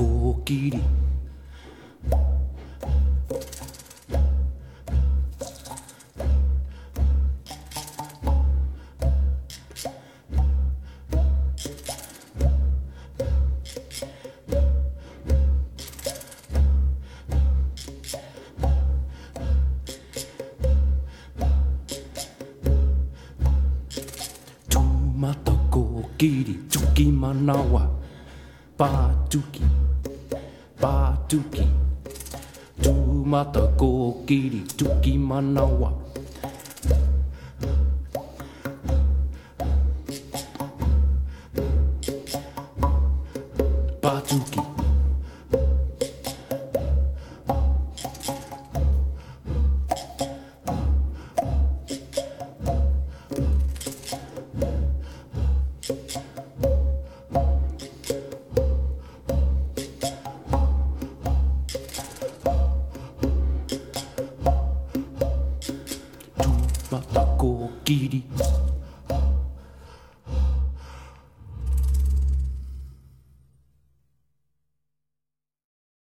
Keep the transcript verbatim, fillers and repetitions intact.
こぎりMata ko kiri cuki manawa Patuki Patuki Tu mata ko kiri cuki manawa Patuki Mata ko kiri